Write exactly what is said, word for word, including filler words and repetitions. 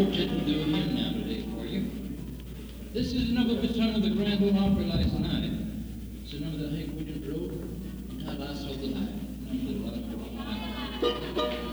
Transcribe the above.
quartet will do a hymn now today for you. This is a number we sung at the Grand Ole Opry last night. It's a number that Hank Williams wrote entitled I Saw the Light. Number that a lot of people like.